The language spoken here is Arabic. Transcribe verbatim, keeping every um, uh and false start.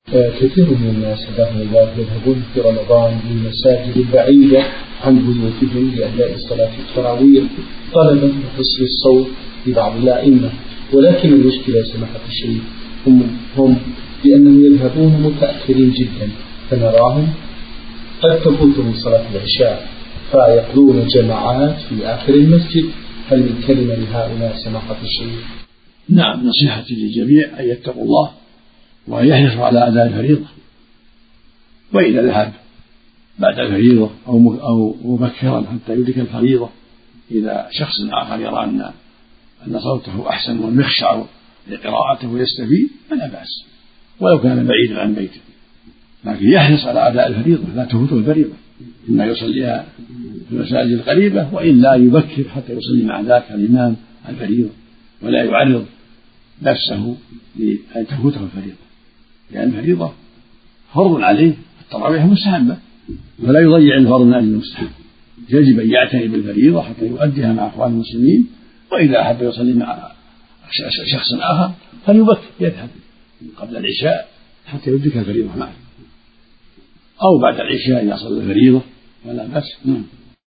كثير من الناس هداهم الله يذهبون في رمضان للمساجد البعيدة عن بيوتهم لأداء صلاة التراويح طلبا لحسن الصوت لبعض الأئمة، ولكن المشكلة سماحة الشيخ هم, هم بأنهم يذهبون متأخرين جدا، فنراهم قد تفوتهم صلاة العشاء فيقضون جماعات في آخر المسجد. هل من كلمة لهؤلاء سماحة الشيخ؟ نعم، نصيحتي للجميع أن يتقوا الله وأن يحرصوا على أداء الفريضة، وإذا ذهب بعد الفريضة أو مبكرا حتى يدرك الفريضة إذا شخص آخر يرى أن أن صوته أحسن ويخشع لقراءته ويستفيد فلا بأس ولو كان بعيدا عن بيته، لكن يحرص على أداء الفريضة لا تفوته الفريضة، إما يصليها في المساجد القريبة وإلا يبكر حتى يصلي مع ذاك الإمام الفريضة، ولا يعرض نفسه لأن تفوته الفريضة، لأن الفريضة فرض عليه، التراويح مستحبة ولا يضيع الفرض من أجل المستحب، يجب أن يعتني بالفريضة حتى يؤديها مع أخوان المسلمين، وإذا أحب يصلي مع شخص آخر فليبكر يذهب قبل العشاء حتى يدرك الفريضة معه، أو بعد العشاء إذا صلى الفريضة فلا بأس.